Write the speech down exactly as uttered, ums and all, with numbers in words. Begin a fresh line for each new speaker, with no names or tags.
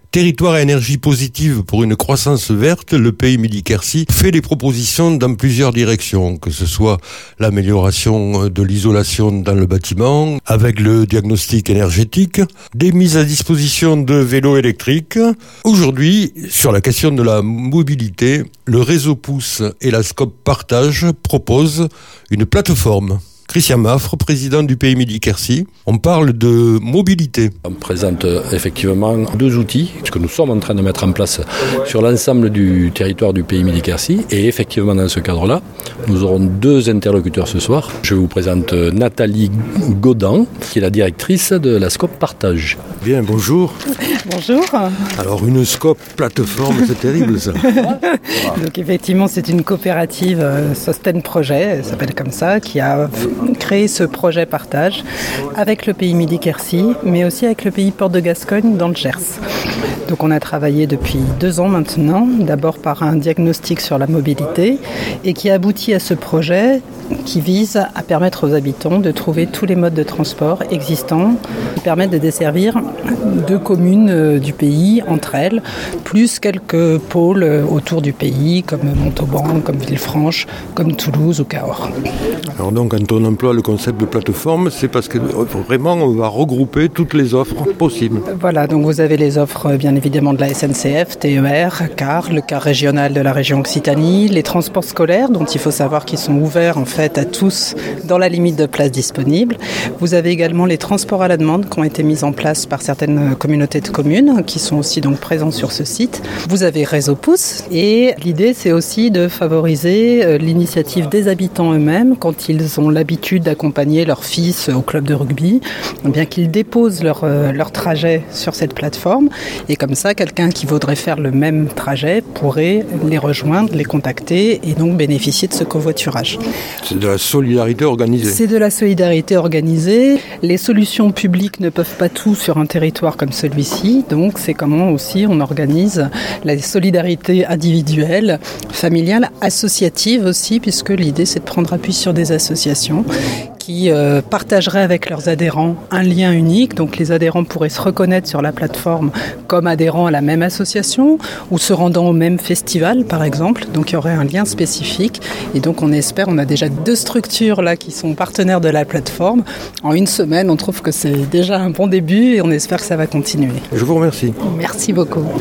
Territoire à énergie positive pour une croissance verte, le Pays Midi-Quercy fait des propositions dans plusieurs directions, que ce soit l'amélioration de l'isolation dans le bâtiment, avec le diagnostic énergétique, des mises à disposition de vélos électriques. Aujourd'hui, sur la question de la mobilité, le réseau Pouce et la Scope Partage proposent une plateforme. Christian Maffre, président du Pays Midi-Quercy. On parle de mobilité.
On présente effectivement deux outils que nous sommes en train de mettre en place sur l'ensemble du territoire du Pays Midi-Quercy. Et effectivement, dans ce cadre-là, nous aurons deux interlocuteurs ce soir. Je vous présente Nathalie Godin, qui est la directrice de la Scope Partage.
Bien, bonjour.
Bonjour.
Alors, une Scope plateforme, c'est terrible ça.
Donc effectivement, c'est une coopérative euh, Sustain Projet, elle s'appelle comme ça, qui a créé ce projet partage avec le Pays Midi-Quercy, mais aussi avec le Pays Portes de Gascogne dans le Gers. Donc on a travaillé depuis deux ans maintenant, d'abord par un diagnostic sur la mobilité et qui aboutit à ce projet qui vise à permettre aux habitants de trouver tous les modes de transport existants qui permettent de desservir deux communes du pays entre elles, plus quelques pôles autour du pays comme Montauban, comme Villefranche, comme Toulouse ou Cahors.
Alors donc quand on emploie le concept de plateforme, c'est parce que vraiment on va regrouper toutes les offres possibles.
Voilà, donc vous avez les offres bien évidemment de la S N C F, T E R, car, le car régional de la région Occitanie, les transports scolaires dont il faut savoir qu'ils sont ouverts en fait à tous dans la limite de places disponibles. Vous avez également les transports à la demande qui ont été mis en place par certaines communautés de communes qui sont aussi donc présents sur ce site. Vous avez Réseau Pouce et l'idée c'est aussi de favoriser l'initiative des habitants eux-mêmes quand ils ont l'habitude d'accompagner leur fils au club de rugby, bien qu'ils déposent leur, leur trajet sur cette plateforme et comme ça quelqu'un qui voudrait faire le même trajet pourrait les rejoindre, les contacter et donc bénéficier de ce covoiturage.
C'est de la solidarité organisée.
C'est de la solidarité organisée. Les solutions publiques ne peuvent pas tout sur un territoire comme celui-ci, donc c'est comment aussi on organise la solidarité individuelle, familiale, associative aussi, puisque l'idée c'est de prendre appui sur des associations qui euh, partageraient avec leurs adhérents un lien unique. Donc les adhérents pourraient se reconnaître sur la plateforme comme adhérents à la même association ou se rendant au même festival par exemple. Donc il y aurait un lien spécifique et donc on espère, on a déjà deux structures là qui sont partenaires de la plateforme. En une semaine, on trouve que c'est déjà un bon début et on espère que ça va continuer.
Je vous remercie.
Merci beaucoup.